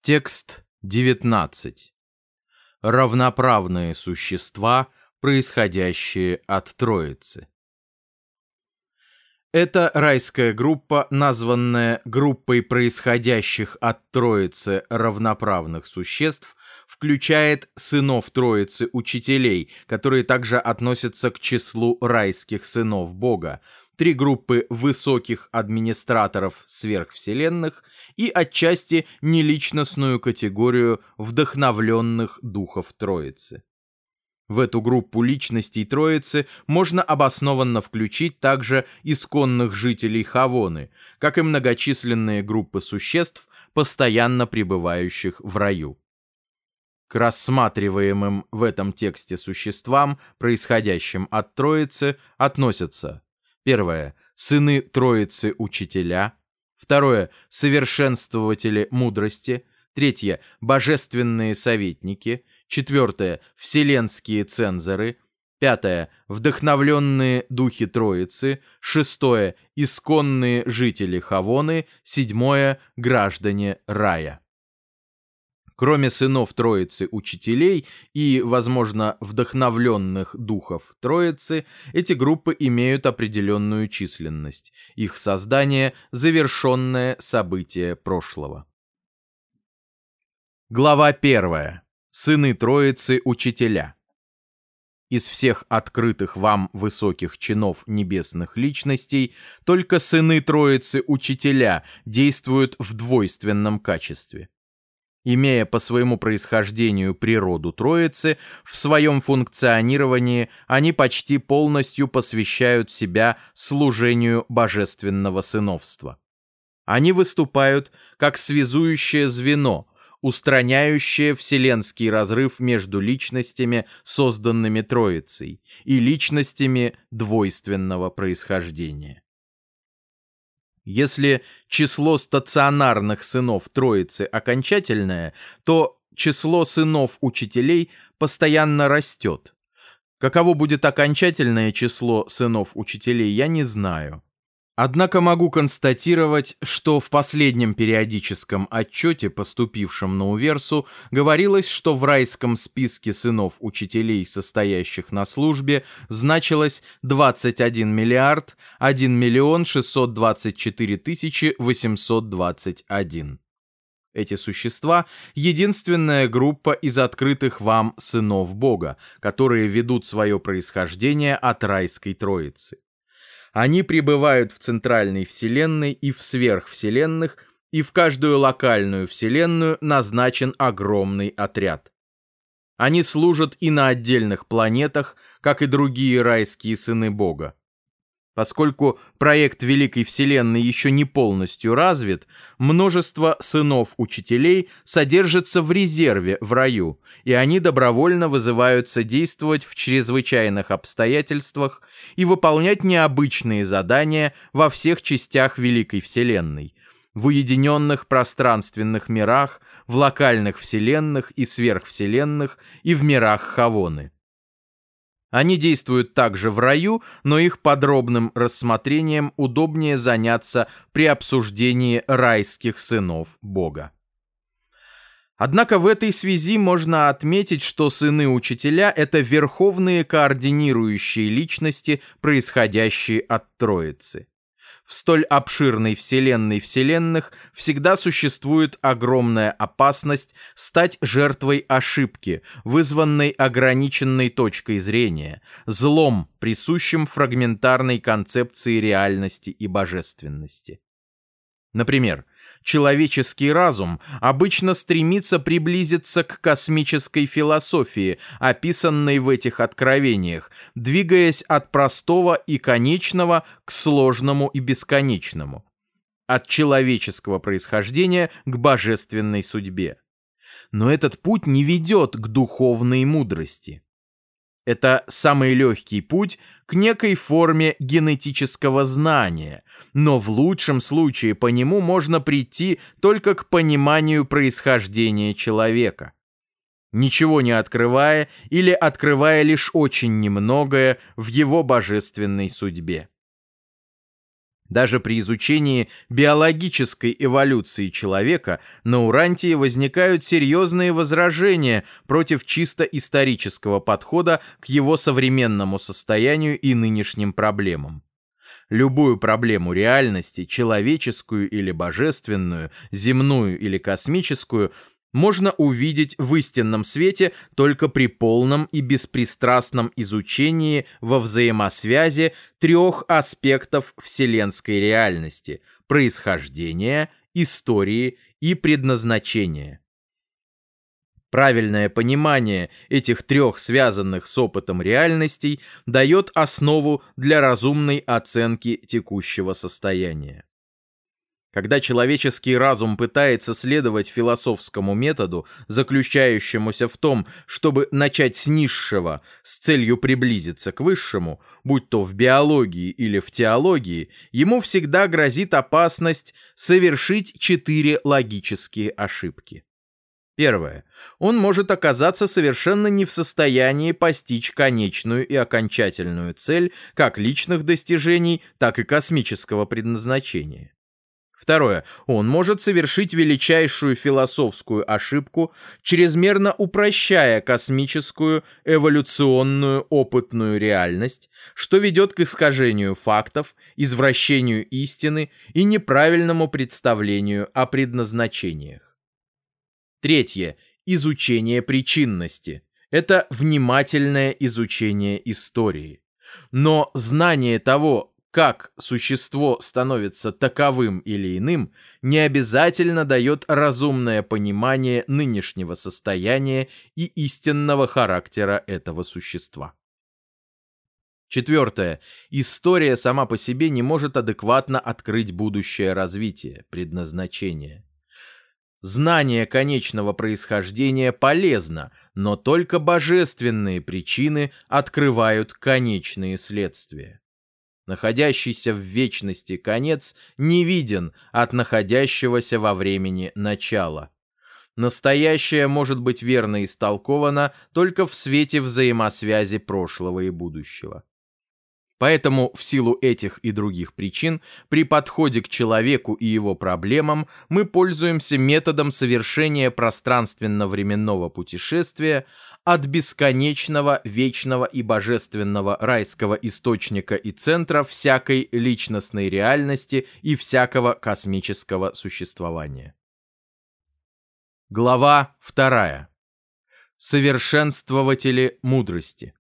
Текст 19. Равноправные существа, происходящие от Троицы. Эта райская группа, названная группой происходящих от Троицы равноправных существ, включает сынов Троицы учителей, которые также относятся к числу райских сынов Бога, три группы высоких администраторов сверхвселенных и отчасти неличностную категорию вдохновленных духов Троицы. В эту группу личностей Троицы можно обоснованно включить также исконных жителей Хавоны, как и многочисленные группы существ, постоянно пребывающих в раю. К рассматриваемым в этом тексте существам, происходящим от Троицы, относятся: первое – сыны Троицы учителя, второе – совершенствователи мудрости, третье – божественные советники, четвертое – вселенские цензоры, пятое – вдохновленные духи Троицы, шестое – исконные жители Хавоны, седьмое – граждане рая. Кроме сынов Троицы учителей и, возможно, вдохновленных духов Троицы, эти группы имеют определенную численность. Их создание – завершенное событие прошлого. Глава 1. Сыны Троицы учителя. Из всех открытых вам высоких чинов небесных личностей только сыны Троицы учителя действуют в двойственном качестве. Имея по своему происхождению природу Троицы, в своем функционировании они почти полностью посвящают себя служению божественного сыновства. Они выступают как связующее звено, устраняющее вселенский разрыв между личностями, созданными Троицей, и личностями двойственного происхождения. Если число стационарных сынов Троицы окончательное, то число сынов учителей постоянно растет. Каково будет окончательное число сынов учителей, я не знаю. Однако могу констатировать, что в последнем периодическом отчете, поступившем на Уверсу, говорилось, что в райском списке сынов учителей, состоящих на службе, значилось 21 миллиард 1 миллион 624 тысячи 821. Эти существа — единственная группа из открытых вам сынов Бога, которые ведут свое происхождение от райской Троицы. Они пребывают в центральной вселенной и в сверхвселенных, и в каждую локальную вселенную назначен огромный отряд. Они служат и на отдельных планетах, как и другие райские сыны Бога. Поскольку проект Великой Вселенной еще не полностью развит, множество сынов-учителей содержится в резерве в раю, и они добровольно вызываются действовать в чрезвычайных обстоятельствах и выполнять необычные задания во всех частях Великой Вселенной, в уединенных пространственных мирах, в локальных вселенных и сверхвселенных и в мирах Хавоны. Они действуют также в раю, но их подробным рассмотрением удобнее заняться при обсуждении райских сынов Бога. Однако в этой связи можно отметить, что сыны-учителя — это верховные координирующие личности, происходящие от Троицы. В столь обширной вселенной вселенных всегда существует огромная опасность стать жертвой ошибки, вызванной ограниченной точкой зрения, злом, присущим фрагментарной концепции реальности и божественности. Например, человеческий разум обычно стремится приблизиться к космической философии, описанной в этих откровениях, двигаясь от простого и конечного к сложному и бесконечному, от человеческого происхождения к божественной судьбе. Но этот путь не ведет к духовной мудрости. Это самый легкий путь к некой форме генетического знания, но в лучшем случае по нему можно прийти только к пониманию происхождения человека, ничего не открывая или открывая лишь очень немногое в его божественной судьбе. Даже при изучении биологической эволюции человека на Урантии возникают серьезные возражения против чисто исторического подхода к его современному состоянию и нынешним проблемам. Любую проблему реальности, человеческую или божественную, земную или космическую, можно увидеть в истинном свете только при полном и беспристрастном изучении во взаимосвязи трех аспектов вселенской реальности – происхождения, истории и предназначения. Правильное понимание этих трех связанных с опытом реальностей дает основу для разумной оценки текущего состояния. Когда человеческий разум пытается следовать философскому методу, заключающемуся в том, чтобы начать с низшего с целью приблизиться к высшему, будь то в биологии или в теологии, ему всегда грозит опасность совершить 4 логические ошибки. Первое. Он может оказаться совершенно не в состоянии постичь конечную и окончательную цель как личных достижений, так и космического предназначения. Второе. Он может совершить величайшую философскую ошибку, чрезмерно упрощая космическую, эволюционную, опытную реальность, что ведет к искажению фактов, извращению истины и неправильному представлению о предназначениях. Третье. Изучение причинности. Это внимательное изучение истории. Но знание того, как существо становится таковым или иным, не обязательно дает разумное понимание нынешнего состояния и истинного характера этого существа. Четвертое. История сама по себе не может адекватно открыть будущее развитие, предназначение. Знание конечного происхождения полезно, но только божественные причины открывают конечные следствия. Находящийся в вечности конец не виден от находящегося во времени начала. Настоящее может быть верно истолковано только в свете взаимосвязи прошлого и будущего. Поэтому в силу этих и других причин при подходе к человеку и его проблемам мы пользуемся методом совершения пространственно-временного путешествия от бесконечного, вечного и божественного райского источника и центра всякой личностной реальности и всякого космического существования. Глава 2. Совершенствователи мудрости.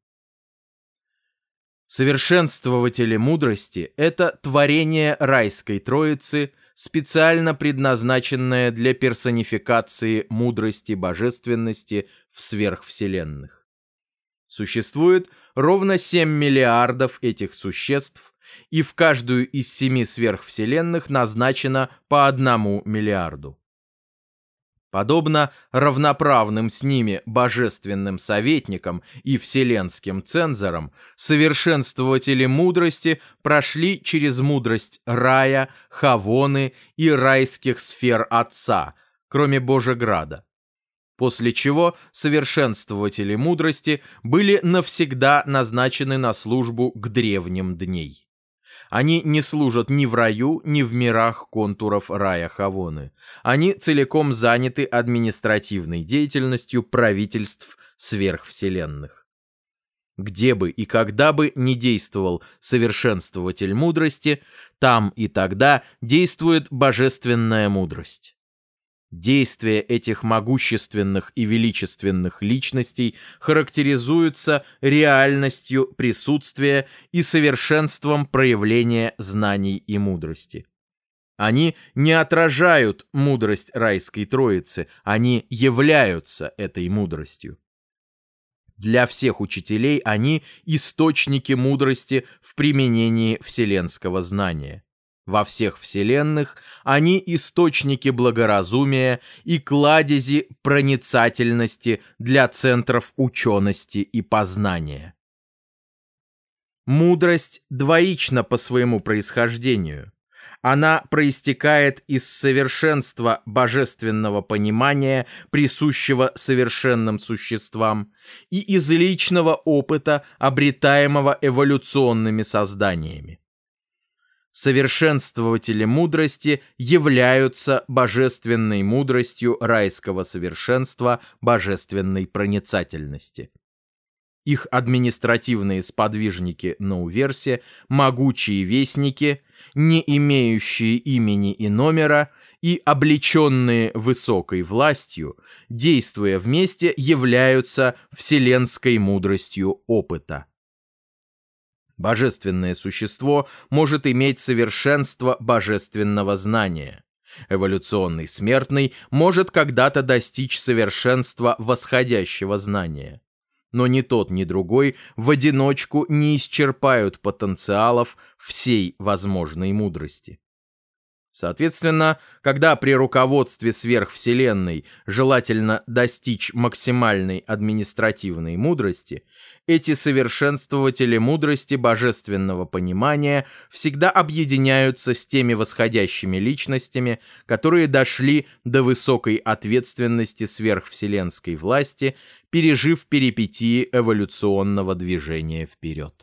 Совершенствователи мудрости – это творение райской троицы, специально предназначенное для персонификации мудрости божественности в сверхвселенных. Существует ровно 7 миллиардов этих существ, и в каждую из 7 сверхвселенных назначено по 1 миллиарду. Подобно равноправным с ними божественным советникам и вселенским цензорам, совершенствователи мудрости прошли через мудрость рая, хавоны и райских сфер Отца, кроме Божеграда. После чего совершенствователи мудрости были навсегда назначены на службу к древним дней. Они не служат ни в раю, ни в мирах контуров рая Хавоны. Они целиком заняты административной деятельностью правительств сверхвселенных. Где бы и когда бы ни действовал совершенствователь мудрости, там и тогда действует божественная мудрость. Действия этих могущественных и величественных личностей характеризуются реальностью присутствия и совершенством проявления знаний и мудрости. Они не отражают мудрость райской троицы, они являются этой мудростью. Для всех учителей они источники мудрости в применении вселенского знания. Во всех вселенных они источники благоразумия и кладези проницательности для центров учености и познания. Мудрость двоична по своему происхождению. Она проистекает из совершенства божественного понимания, присущего совершенным существам, и из личного опыта, обретаемого эволюционными созданиями. Совершенствователи мудрости являются божественной мудростью райского совершенства, божественной проницательности. Их административные сподвижники на уверсе, могучие вестники, не имеющие имени и номера и облеченные высокой властью, действуя вместе, являются вселенской мудростью опыта. Божественное существо может иметь совершенство божественного знания. Эволюционный смертный может когда-то достичь совершенства восходящего знания. Но ни тот, ни другой в одиночку не исчерпают потенциалов всей возможной мудрости. Соответственно, когда при руководстве сверхвселенной желательно достичь максимальной административной мудрости, эти совершенствователи мудрости божественного понимания всегда объединяются с теми восходящими личностями, которые дошли до высокой ответственности сверхвселенской власти, пережив перипетии эволюционного движения вперед.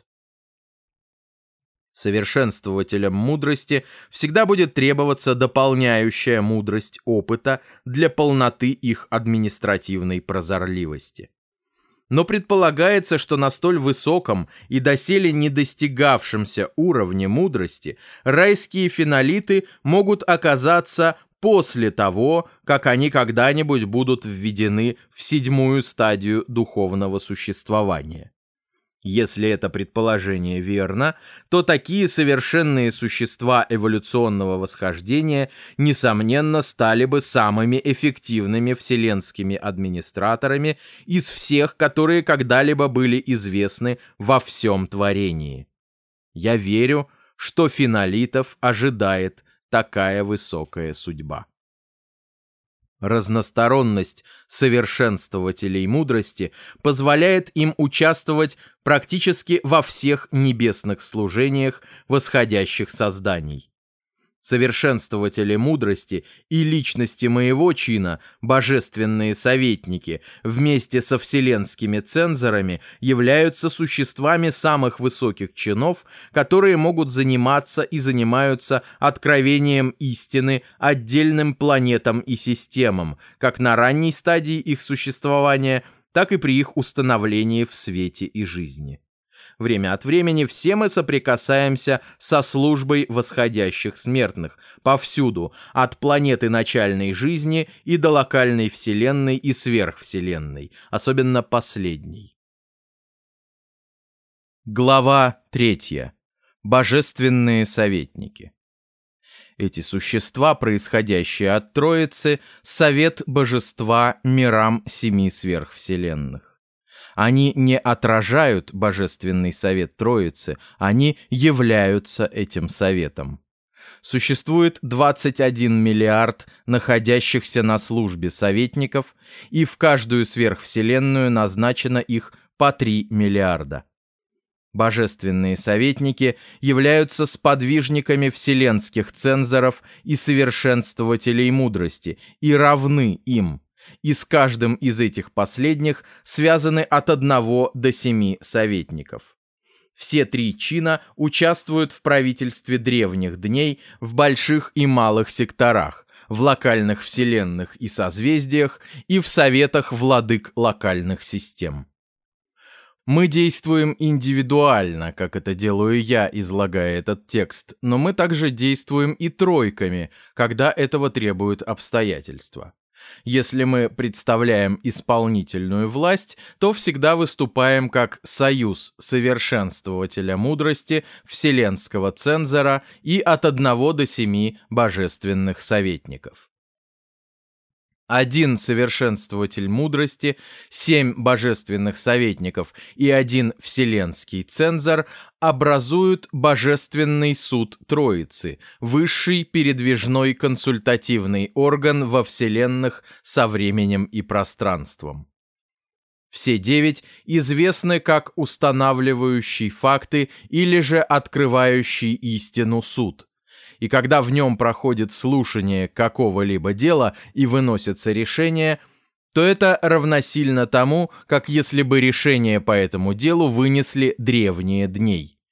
Совершенствователям мудрости всегда будет требоваться дополняющая мудрость опыта для полноты их административной прозорливости. Но предполагается, что на столь высоком и доселе не достигавшемся уровне мудрости райские фенолиты могут оказаться после того, как они когда-нибудь будут введены в 7-ю стадию духовного существования. Если это предположение верно, то такие совершенные существа эволюционного восхождения, несомненно, стали бы самыми эффективными вселенскими администраторами из всех, которые когда-либо были известны во всем творении. Я верю, что фенолитов ожидает такая высокая судьба. Разносторонность совершенствователей мудрости позволяет им участвовать практически во всех небесных служениях восходящих созданий. Совершенствователи мудрости и личности моего чина, божественные советники, вместе со вселенскими цензорами являются существами самых высоких чинов, которые могут заниматься и занимаются откровением истины отдельным планетам и системам, как на ранней стадии их существования, так и при их установлении в свете и жизни. Время от времени все мы соприкасаемся со службой восходящих смертных повсюду, от планеты начальной жизни и до локальной вселенной и сверхвселенной, особенно последней. Глава 3. Божественные советники. Эти существа, происходящие от Троицы, совет божества мирам 7 сверхвселенных. Они не отражают божественный совет Троицы, они являются этим советом. Существует 21 миллиард находящихся на службе советников, и в каждую сверхвселенную назначено их по 3 миллиарда. Божественные советники являются сподвижниками вселенских цензоров и совершенствователей мудрости и равны им. И с каждым из этих последних связаны от 1 до 7 советников. Все 3 чина участвуют в правительстве древних дней в больших и малых секторах, в локальных вселенных и созвездиях и в советах владык локальных систем. Мы действуем индивидуально, как это делаю я, излагая этот текст, но мы также действуем и тройками, когда этого требуют обстоятельства. Если мы представляем исполнительную власть, то всегда выступаем как союз совершенствователя мудрости, вселенского цензора и от 1 до 7 божественных советников. 1 совершенствователь мудрости, 7 божественных советников и 1 вселенский цензор образуют божественный суд Троицы, высший передвижной консультативный орган во вселенных со временем и пространством. Все 9 известны как устанавливающий факты или же открывающий истину суд. И когда в нем проходит слушание какого-либо дела и выносится решение, то это равносильно тому, как если бы решение по этому делу вынесли древние дней.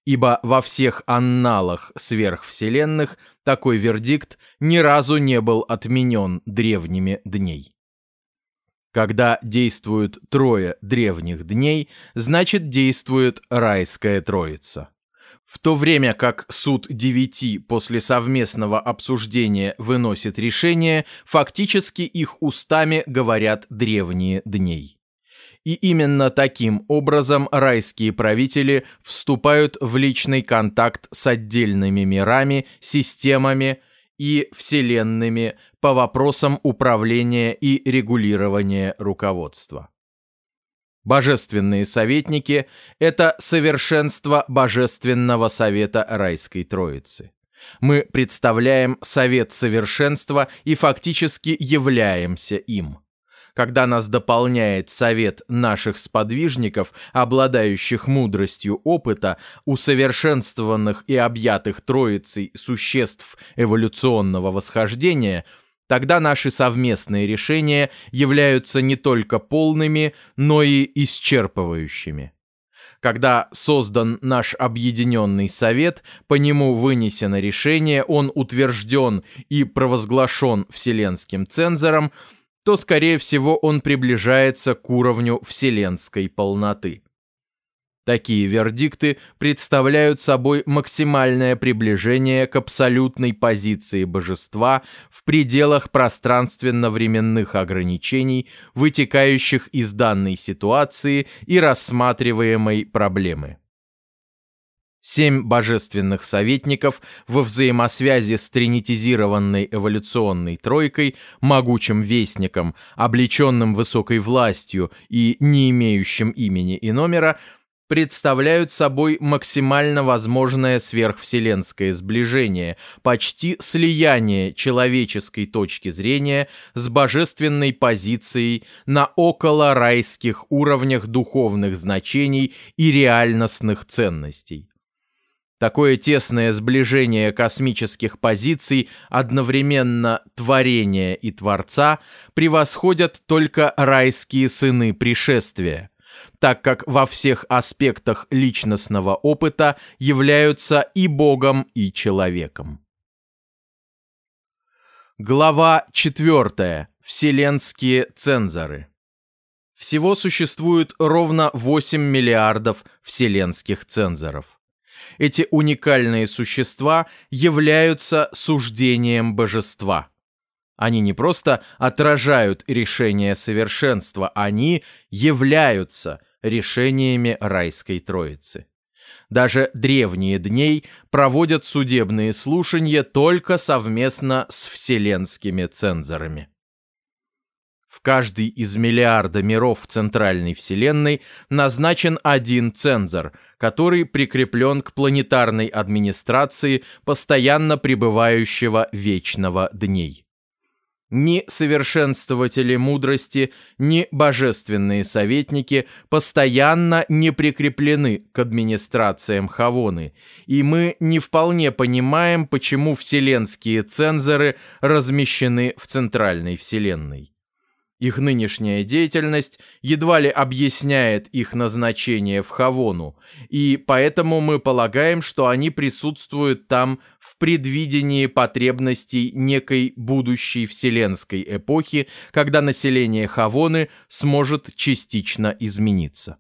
ибо во всех анналах сверхвселенных такой вердикт ни разу не был отменен древними дней. Когда действуют трое древних дней, значит действует райская троица. В то время как суд 9 после совместного обсуждения выносит решение, фактически их устами говорят древние дней. И именно таким образом райские правители вступают в личный контакт с отдельными мирами, системами и вселенными по вопросам управления и регулирования руководства. Божественные советники – это совершенство Божественного Совета Райской Троицы. Мы представляем Совет Совершенства и фактически являемся им. Когда нас дополняет совет наших сподвижников, обладающих мудростью опыта, усовершенствованных и объятых Троицей существ эволюционного восхождения, тогда наши совместные решения являются не только полными, но и исчерпывающими. Когда создан наш объединенный совет, по нему вынесено решение, он утвержден и провозглашен Вселенским цензором, то, скорее всего, он приближается к уровню вселенской полноты. Такие вердикты представляют собой максимальное приближение к абсолютной позиции божества в пределах пространственно-временных ограничений, вытекающих из данной ситуации и рассматриваемой проблемы. 7 божественных советников во взаимосвязи с тринитизированной эволюционной тройкой, могучим вестником, облеченным высокой властью и не имеющим имени и номера, представляют собой максимально возможное сверхвселенское сближение, почти слияние человеческой точки зрения с божественной позицией на околорайских уровнях духовных значений и реальностных ценностей. Такое тесное сближение космических позиций, одновременно творения и Творца, превосходят только райские сыны пришествия, так как во всех аспектах личностного опыта являются и Богом, и человеком. Глава 4. Вселенские цензоры. Всего существует ровно 8 миллиардов вселенских цензоров. Эти уникальные существа являются суждением божества. Они не просто отражают решение совершенства, они являются решениями райской троицы. Даже древние дней проводят судебные слушания только совместно с вселенскими цензорами. В каждый из миллиарда миров Центральной Вселенной назначен один цензор, который прикреплен к планетарной администрации постоянно пребывающего вечного дней. Ни совершенствователи мудрости, ни божественные советники постоянно не прикреплены к администрациям Хавоны, и мы не вполне понимаем, почему вселенские цензоры размещены в Центральной Вселенной. Их нынешняя деятельность едва ли объясняет их назначение в Хавону, и поэтому мы полагаем, что они присутствуют там в предвидении потребностей некой будущей вселенской эпохи, когда население Хавоны сможет частично измениться.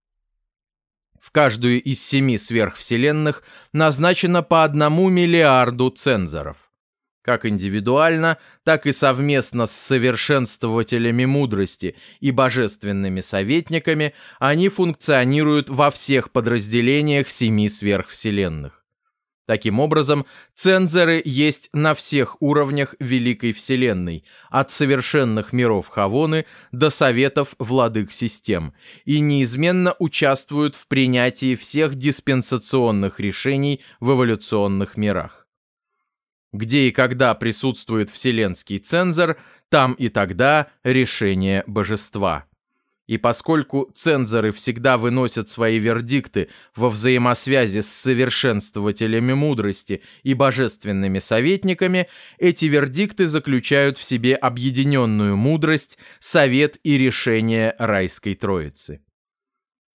В каждую из 7 сверхвселенных назначено по 1 миллиарду цензоров. Как индивидуально, так и совместно с совершенствователями мудрости и божественными советниками они функционируют во всех подразделениях 7 сверхвселенных. Таким образом, цензоры есть на всех уровнях Великой Вселенной, от совершенных миров Хавоны до советов владык систем, и неизменно участвуют в принятии всех диспенсационных решений в эволюционных мирах. Где и когда присутствует вселенский цензор, там и тогда решение божества. И поскольку цензоры всегда выносят свои вердикты во взаимосвязи с совершенствователями мудрости и божественными советниками, эти вердикты заключают в себе объединенную мудрость, совет и решение райской троицы.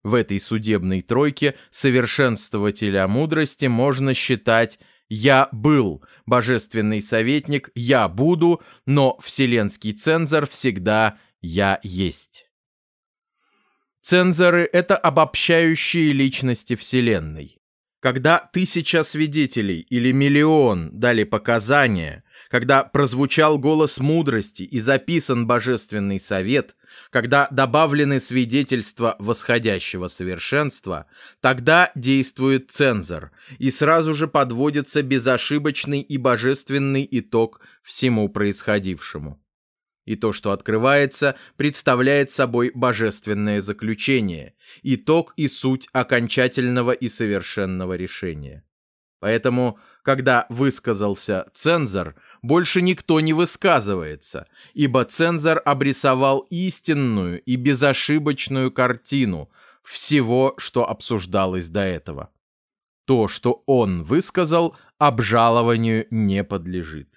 В этой судебной тройке совершенствователя мудрости можно считать «Я был», божественный советник «Я буду», но вселенский цензор всегда «Я есть». Цензоры — это обобщающие личности Вселенной. Когда 1000 свидетелей или миллион дали показания, когда прозвучал голос мудрости и записан божественный совет, когда добавлены свидетельства восходящего совершенства, тогда действует цензор, и сразу же подводится безошибочный и божественный итог всему происходившему. И то, что открывается, представляет собой божественное заключение, итог и суть окончательного и совершенного решения. Поэтому, когда высказался цензор, больше никто не высказывается, ибо цензор обрисовал истинную и безошибочную картину всего, что обсуждалось до этого. То, что он высказал, обжалованию не подлежит.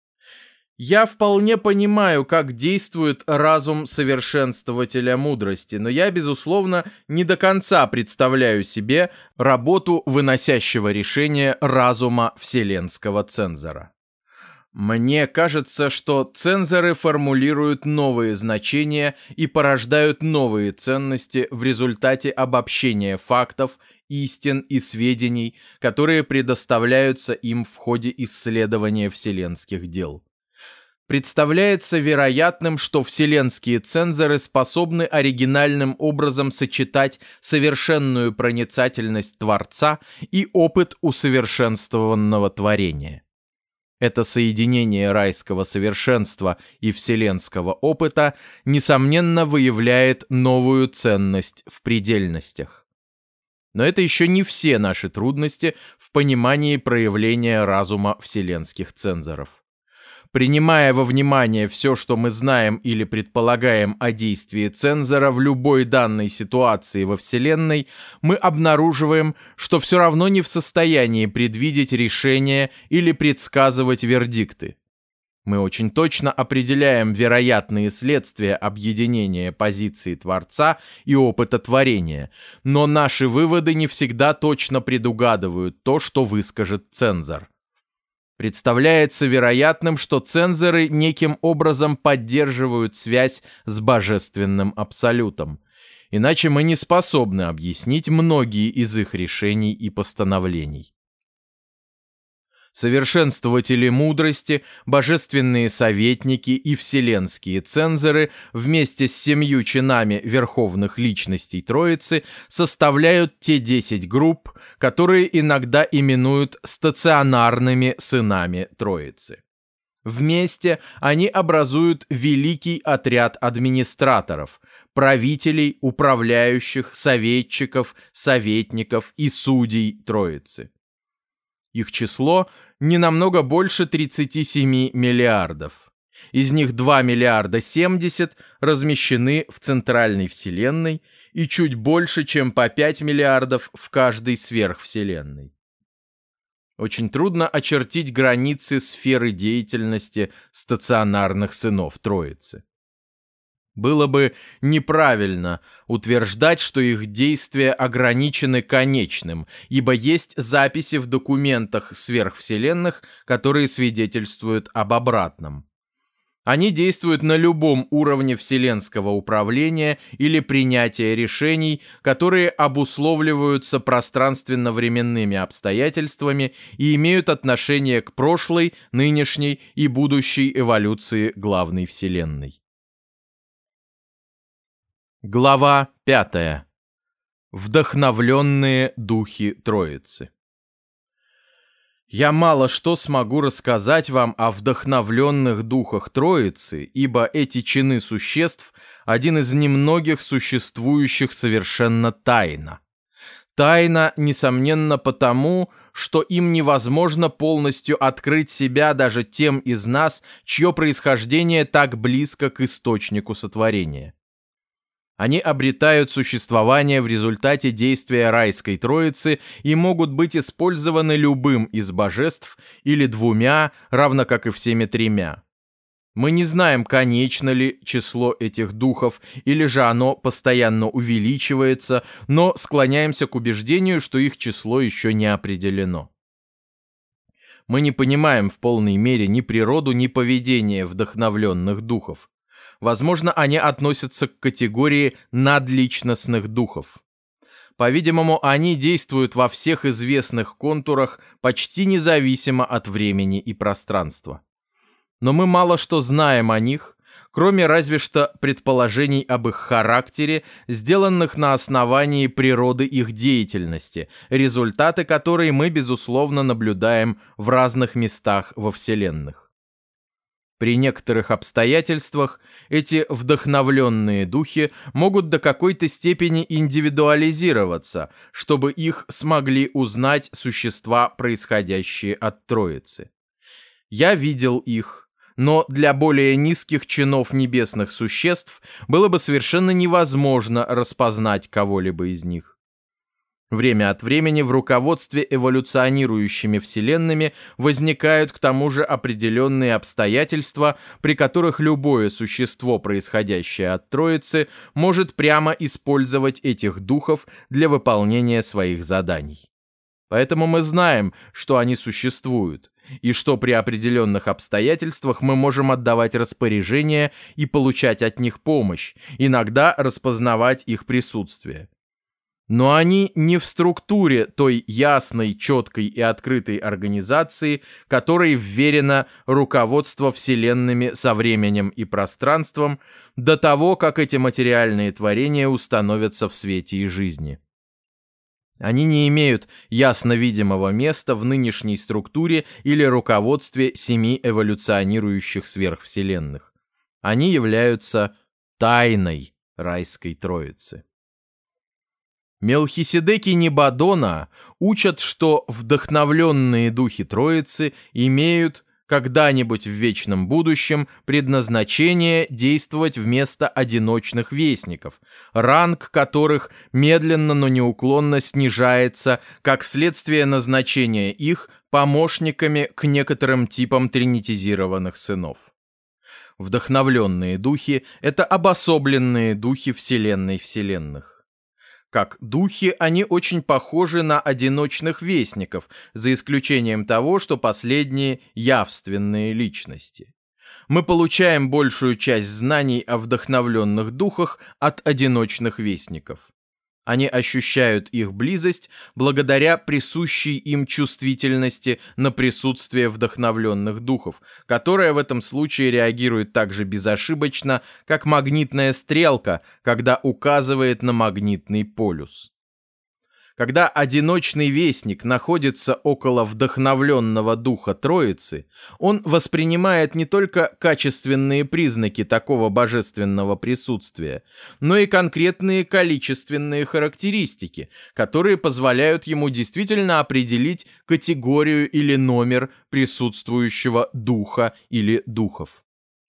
Я вполне понимаю, как действует разум совершенствователя мудрости, но я, безусловно, не до конца представляю себе работу выносящего решения разума вселенского цензора. Мне кажется, что цензоры формулируют новые значения и порождают новые ценности в результате обобщения фактов, истин и сведений, которые предоставляются им в ходе исследования вселенских дел. Представляется вероятным, что вселенские цензоры способны оригинальным образом сочетать совершенную проницательность Творца и опыт усовершенствованного творения. Это соединение райского совершенства и вселенского опыта, несомненно, выявляет новую ценность в предельностях. Но это еще не все наши трудности в понимании проявления разума вселенских цензоров. Принимая во внимание все, что мы знаем или предполагаем о действии цензора в любой данной ситуации во Вселенной, мы обнаруживаем, что все равно не в состоянии предвидеть решения или предсказывать вердикты. Мы очень точно определяем вероятные следствия объединения позиции Творца и опыта творения, но наши выводы не всегда точно предугадывают то, что выскажет цензор. Представляется вероятным, что цензоры неким образом поддерживают связь с божественным абсолютом. Иначе мы не способны объяснить многие из их решений и постановлений. Совершенствователи мудрости, божественные советники и вселенские цензоры вместе с 7 чинами верховных личностей Троицы составляют те 10 групп, которые иногда именуют стационарными сынами Троицы. Вместе они образуют великий отряд администраторов, правителей, управляющих, советчиков, советников и судей Троицы. Их число не намного больше 37 миллиардов. Из них 2 миллиарда 70 размещены в центральной вселенной и чуть больше, чем по 5 миллиардов в каждой сверхвселенной. Очень трудно очертить границы сферы деятельности стационарных сынов Троицы. Было бы неправильно утверждать, что их действия ограничены конечным, ибо есть записи в документах сверхвселенных, которые свидетельствуют об обратном. Они действуют на любом уровне вселенского управления или принятия решений, которые обусловливаются пространственно-временными обстоятельствами и имеют отношение к прошлой, нынешней и будущей эволюции главной вселенной. Глава 5. Вдохновленные духи Троицы. Я мало что смогу рассказать вам о вдохновленных духах Троицы, ибо эти чины существ – один из немногих существующих совершенно тайно. Тайна, несомненно, потому, что им невозможно полностью открыть себя даже тем из нас, чье происхождение так близко к источнику сотворения. Они обретают существование в результате действия райской троицы и могут быть использованы любым из божеств или 2, равно как и всеми 3. Мы не знаем, конечно ли число этих духов, или же оно постоянно увеличивается, но склоняемся к убеждению, что их число еще не определено. Мы не понимаем в полной мере ни природу, ни поведение вдохновленных духов. Возможно, они относятся к категории надличностных духов. По-видимому, они действуют во всех известных контурах почти независимо от времени и пространства. Но мы мало что знаем о них, кроме разве что предположений об их характере, сделанных на основании природы их деятельности, результаты которой мы, безусловно, наблюдаем в разных местах во Вселенных. При некоторых обстоятельствах эти вдохновленные духи могут до какой-то степени индивидуализироваться, чтобы их смогли узнать существа, происходящие от Троицы. Я видел их, но для более низких чинов небесных существ было бы совершенно невозможно распознать кого-либо из них. Время от времени в руководстве эволюционирующими вселенными возникают к тому же определенные обстоятельства, при которых любое существо, происходящее от Троицы, может прямо использовать этих духов для выполнения своих заданий. Поэтому мы знаем, что они существуют, и что при определенных обстоятельствах мы можем отдавать распоряжения и получать от них помощь, иногда распознавать их присутствие. Но они не в структуре той ясной, четкой и открытой организации, которой вверено руководство вселенными со временем и пространством до того, как эти материальные творения установятся в свете и жизни. Они не имеют ясно видимого места в нынешней структуре или руководстве 7 эволюционирующих сверхвселенных. Они являются тайной райской Троицы. Мелхиседеки Небадона учат, что вдохновленные духи Троицы имеют когда-нибудь в вечном будущем предназначение действовать вместо одиночных вестников, ранг которых медленно, но неуклонно снижается как следствие назначения их помощниками к некоторым типам тринитизированных сынов. Вдохновленные духи — это обособленные духи вселенной вселенных. Как духи, они очень похожи на одиночных вестников, за исключением того, что последние — явственные личности. Мы получаем большую часть знаний о вдохновленных духах от одиночных вестников. Они ощущают их близость благодаря присущей им чувствительности на присутствие вдохновленных духов, которая в этом случае реагирует так же безошибочно, как магнитная стрелка, когда указывает на магнитный полюс. Когда одиночный вестник находится около вдохновленного духа Троицы, он воспринимает не только качественные признаки такого божественного присутствия, но и конкретные количественные характеристики, которые позволяют ему действительно определить категорию или номер присутствующего духа или духов.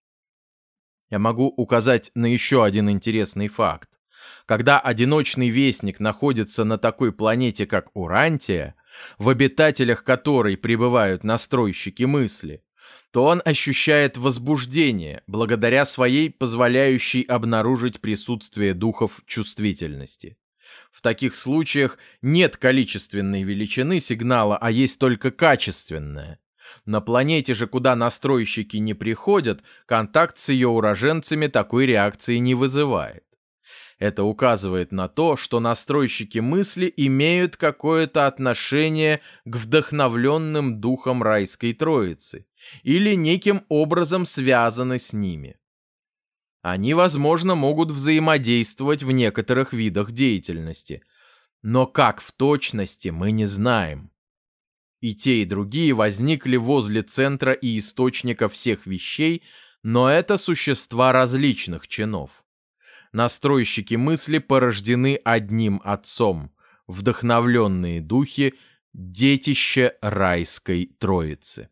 Я могу указать на еще один интересный факт. Когда одиночный вестник находится на такой планете, как Урантия, в обитателях которой пребывают настройщики мысли, то он ощущает возбуждение благодаря своей позволяющей обнаружить присутствие духов чувствительности. В таких случаях нет количественной величины сигнала, а есть только качественная. На планете же, куда настройщики не приходят, контакт с ее уроженцами такой реакции не вызывает. Это указывает на то, что настройщики мысли имеют какое-то отношение к вдохновленным духам райской Троицы или неким образом связаны с ними. Они, возможно, могут взаимодействовать в некоторых видах деятельности, но как в точности мы не знаем. И те, и другие возникли возле центра и источника всех вещей, но это существа различных чинов. Настройщики мысли порождены одним отцом, вдохновленные духи — детище райской Троицы.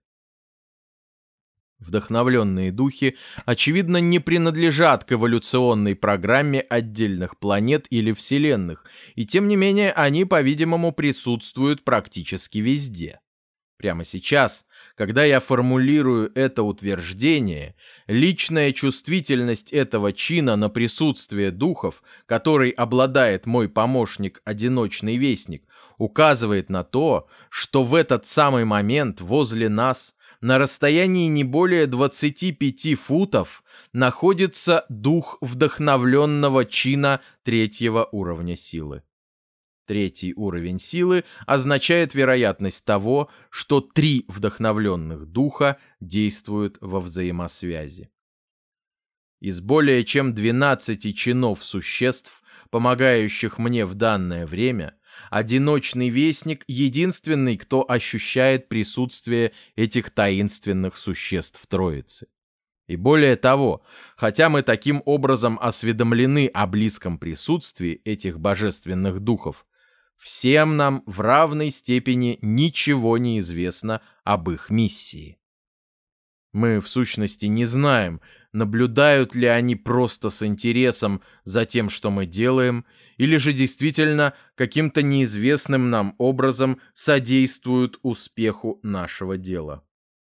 Вдохновленные духи, очевидно, не принадлежат к эволюционной программе отдельных планет или вселенных, и тем не менее они, по-видимому, присутствуют практически везде. Прямо сейчас, Когда я формулирую это утверждение, личная чувствительность этого чина на присутствие духов, которой обладает мой помощник, одиночный вестник, указывает на то, что в этот самый момент возле нас, на расстоянии не более 25 футов, находится дух вдохновленного чина третьего уровня силы. Третий уровень силы означает вероятность того, что 3 вдохновленных духа действуют во взаимосвязи. Из более чем 12 чинов существ, помогающих мне в данное время, одиночный вестник — единственный, кто ощущает присутствие этих таинственных существ Троицы. И более того, хотя мы таким образом осведомлены о близком присутствии этих божественных духов, всем нам в равной степени ничего не известно об их миссии. Мы, в сущности, не знаем, наблюдают ли они просто с интересом за тем, что мы делаем, или же действительно каким-то неизвестным нам образом содействуют успеху нашего дела.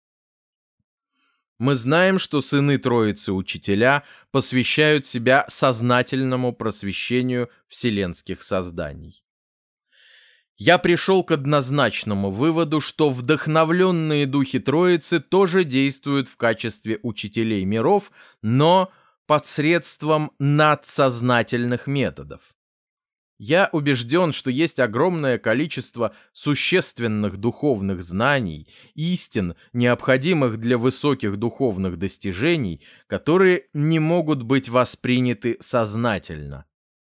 Мы знаем, что сыны Троицы Учителя посвящают себя сознательному просвещению вселенских созданий. Я пришел к однозначному выводу, что вдохновленные духи Троицы тоже действуют в качестве учителей миров, но посредством надсознательных методов. Я убежден, что есть огромное количество существенных духовных знаний, истин, необходимых для высоких духовных достижений, которые не могут быть восприняты сознательно.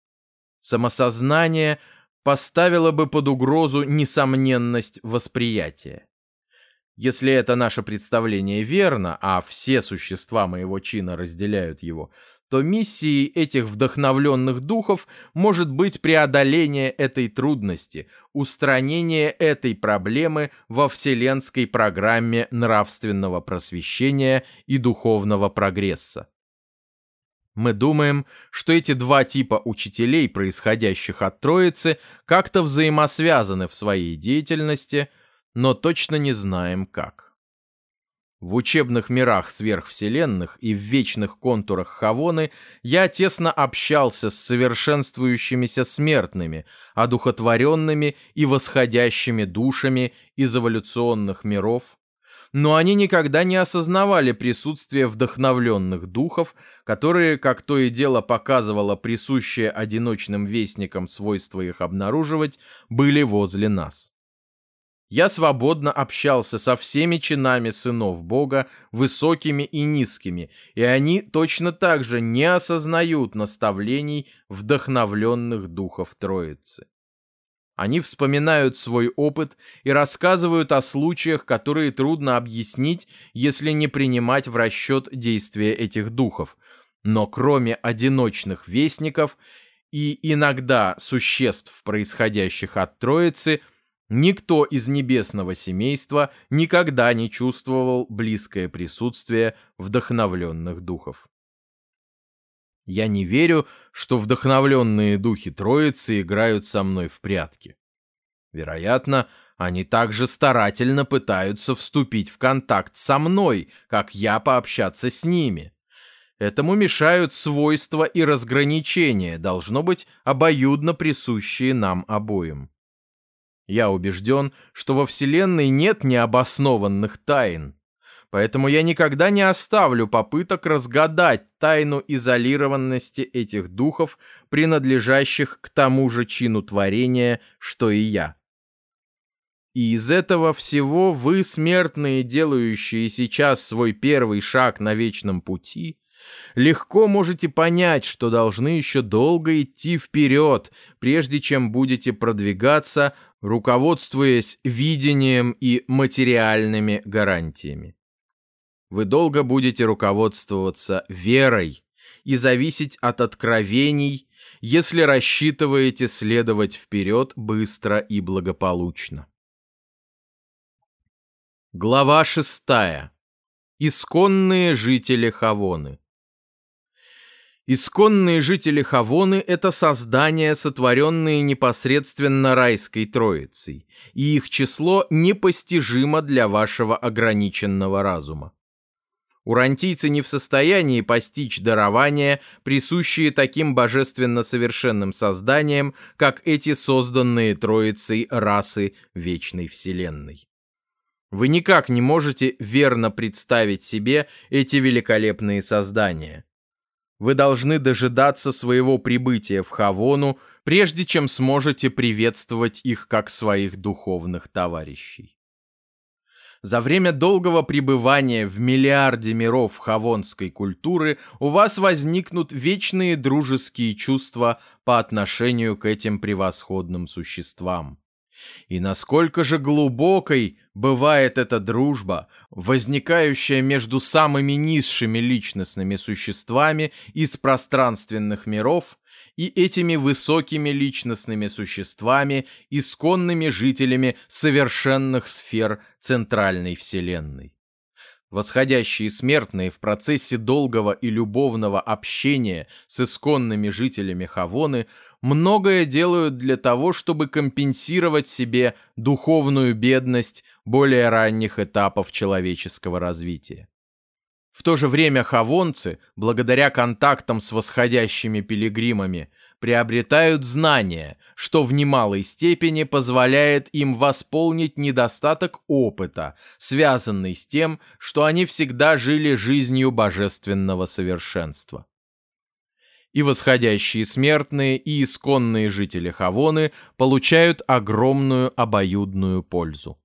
Самосознание поставило бы под угрозу несомненность восприятия. Если это наше представление верно, а все существа моего чина разделяют его, то миссией этих вдохновленных духов может быть преодоление этой трудности, устранение этой проблемы во вселенской программе нравственного просвещения и духовного прогресса. Мы думаем, что эти два типа учителей, происходящих от Троицы, как-то взаимосвязаны в своей деятельности, но точно не знаем как. В учебных мирах сверхвселенных и в вечных контурах Хавоны я тесно общался с совершенствующимися смертными, одухотворенными и восходящими душами из эволюционных миров, но они никогда не осознавали присутствие вдохновленных духов, которые, как то и дело показывало присущее одиночным вестникам свойство их обнаруживать, были возле нас. Я свободно общался со всеми чинами сынов Бога, высокими и низкими, и они точно так же не осознают наставлений вдохновленных духов Троицы. Они вспоминают свой опыт и рассказывают о случаях, которые трудно объяснить, если не принимать в расчет действия этих духов. Но кроме одиночных вестников и иногда существ, происходящих от Троицы, никто из небесного семейства никогда не чувствовал близкое присутствие вдохновленных духов. Я не верю, что вдохновленные духи Троицы играют со мной в прятки. Вероятно, они также старательно пытаются вступить в контакт со мной, как я пообщаться с ними. Этому мешают свойства и разграничения, должно быть, обоюдно присущие нам обоим. Я убежден, что во Вселенной нет необоснованных тайн. Поэтому я никогда не оставлю попыток разгадать тайну изолированности этих духов, принадлежащих к тому же чину творения, что и я. И из этого всего вы, смертные, делающие сейчас свой первый шаг на вечном пути, легко можете понять, что должны еще долго идти вперед, прежде чем будете продвигаться, руководствуясь видением и материальными гарантиями. Вы долго будете руководствоваться верой и зависеть от откровений, если рассчитываете следовать вперед быстро и благополучно. Глава 6. Исконные жители Хавоны. Исконные жители Хавоны — это создания, сотворенные непосредственно райской троицей, и их число непостижимо для вашего ограниченного разума. Урантийцы не в состоянии постичь дарования, присущие таким божественно совершенным созданиям, как эти созданные троицей расы вечной вселенной. Вы никак не можете верно представить себе эти великолепные создания. Вы должны дожидаться своего прибытия в Хавону, прежде чем сможете приветствовать их как своих духовных товарищей. За время долгого пребывания в миллиарде миров хавонской культуры у вас возникнут вечные дружеские чувства по отношению к этим превосходным существам. И насколько же глубокой бывает эта дружба, возникающая между самыми низшими личностными существами из пространственных миров и этими высокими личностными существами, исконными жителями совершенных сфер центральной вселенной. Восходящие смертные в процессе долгого и любовного общения с исконными жителями Хавоны многое делают для того, чтобы компенсировать себе духовную бедность более ранних этапов человеческого развития. В то же время хавонцы, благодаря контактам с восходящими пилигримами, приобретают знания, что в немалой степени позволяет им восполнить недостаток опыта, связанный с тем, что они всегда жили жизнью божественного совершенства. И восходящие смертные, и исконные жители Хавоны получают огромную обоюдную пользу.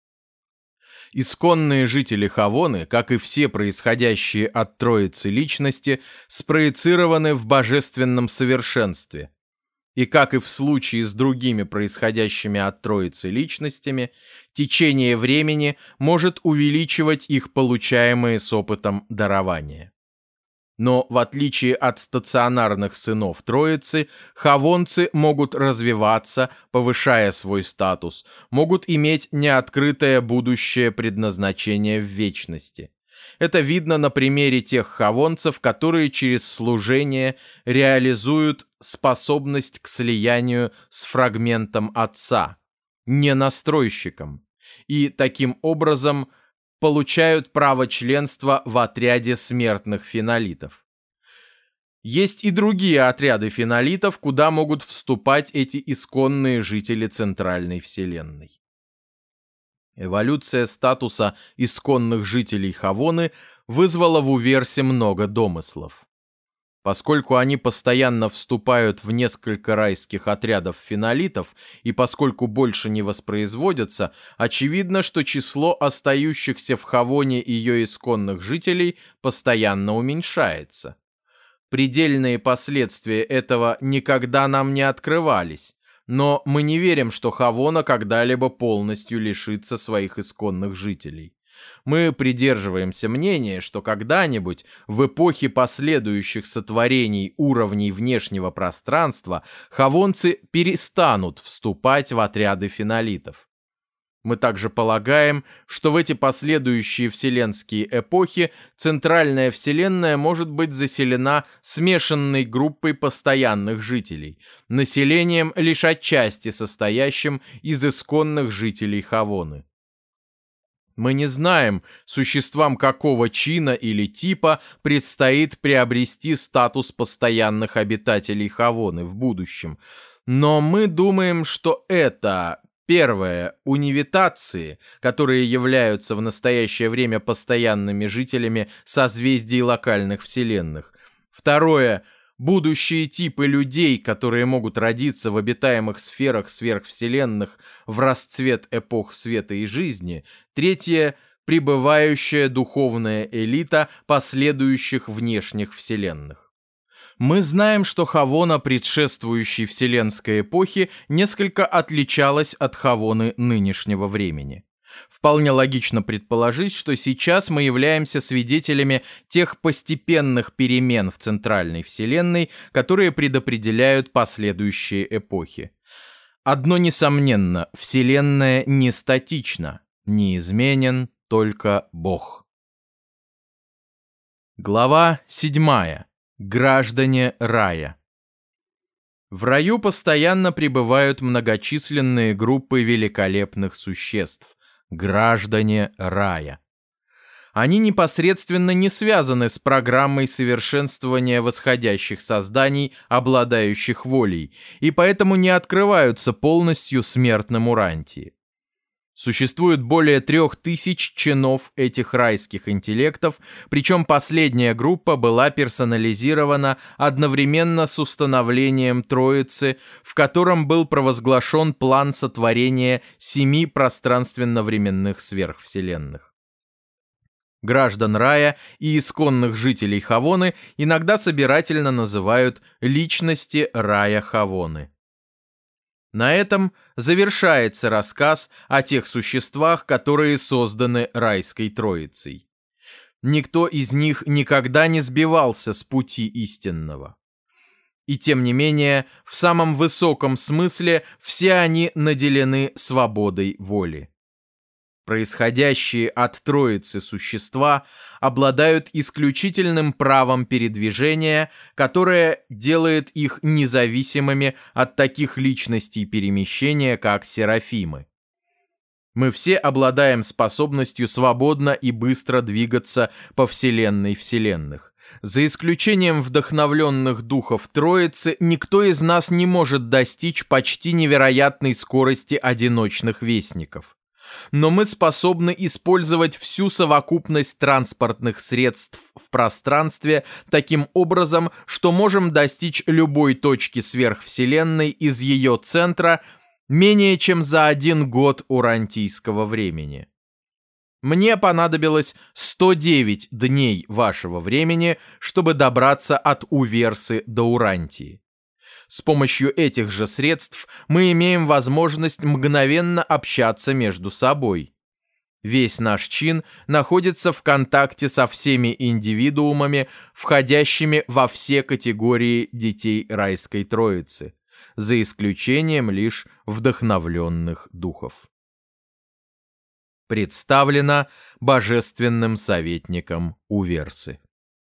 Исконные жители Хавоны, как и все происходящие от Троицы личности, спроецированы в божественном совершенстве. И как и в случае с другими происходящими от Троицы личностями, течение времени может увеличивать их получаемые с опытом дарования. Но в отличие от стационарных сынов Троицы, хавонцы могут развиваться, повышая свой статус, могут иметь неоткрытое будущее предназначение в вечности. Это видно на примере тех хавонцев, которые через служение реализуют способность к слиянию с фрагментом Отца, не настройщиком, и таким образом получают право членства в отряде смертных фенолитов. Есть и другие отряды фенолитов, куда могут вступать эти исконные жители Центральной Вселенной. Эволюция статуса исконных жителей Хавоны вызвала в Уверсе много домыслов. Поскольку они постоянно вступают в несколько райских отрядов фенолитов и поскольку больше не воспроизводятся, очевидно, что число остающихся в Хавоне ее исконных жителей постоянно уменьшается. Предельные последствия этого никогда нам не открывались, но мы не верим, что Хавона когда-либо полностью лишится своих исконных жителей. Мы придерживаемся мнения, что когда-нибудь в эпохе последующих сотворений уровней внешнего пространства хавонцы перестанут вступать в отряды фенолитов. Мы также полагаем, что в эти последующие вселенские эпохи центральная вселенная может быть заселена смешанной группой постоянных жителей, населением лишь отчасти состоящим из исконных жителей Хавоны. Мы не знаем, существам какого чина или типа предстоит приобрести статус постоянных обитателей Хавоны в будущем, но мы думаем, что это: первое – унивитации, которые являются в настоящее время постоянными жителями созвездий локальных вселенных. Второе – будущие типы людей, которые могут родиться в обитаемых сферах сверхвселенных в расцвет эпох света и жизни. Третье – пребывающая духовная элита последующих внешних вселенных. Мы знаем, что Хавона предшествующей вселенской эпохи несколько отличалась от Хавоны нынешнего времени. Вполне логично предположить, что сейчас мы являемся свидетелями тех постепенных перемен в центральной вселенной, которые предопределяют последующие эпохи. Одно несомненно, вселенная не статична, неизменен только Бог. Глава 7. Граждане рая. В раю постоянно пребывают многочисленные группы великолепных существ, граждане рая. Они непосредственно не связаны с программой совершенствования восходящих созданий, обладающих волей, и поэтому не открываются полностью смертным Урантии. Существует более 3000 чинов этих райских интеллектов, причем последняя группа была персонализирована одновременно с установлением Троицы, в котором был провозглашен план сотворения 7 пространственно-временных сверхвселенных. Граждан рая и исконных жителей Хавоны иногда собирательно называют «личности рая Хавоны». На этом завершается рассказ о тех существах, которые созданы райской троицей. Никто из них никогда не сбивался с пути истинного. И тем не менее, в самом высоком смысле все они наделены свободой воли. Происходящие от Троицы существа обладают исключительным правом передвижения, которое делает их независимыми от таких личностей перемещения, как серафимы. Мы все обладаем способностью свободно и быстро двигаться по вселенной вселенных. За исключением вдохновленных духов Троицы, никто из нас не может достичь почти невероятной скорости одиночных вестников. Но мы способны использовать всю совокупность транспортных средств в пространстве таким образом, что можем достичь любой точки сверхвселенной из ее центра менее чем за 1 год урантийского времени. Мне понадобилось 109 дней вашего времени, чтобы добраться от Уверсы до Урантии. С помощью этих же средств мы имеем возможность мгновенно общаться между собой. Весь наш чин находится в контакте со всеми индивидуумами, входящими во все категории детей райской троицы, за исключением лишь вдохновленных духов. Представлено божественным советником Уверсы.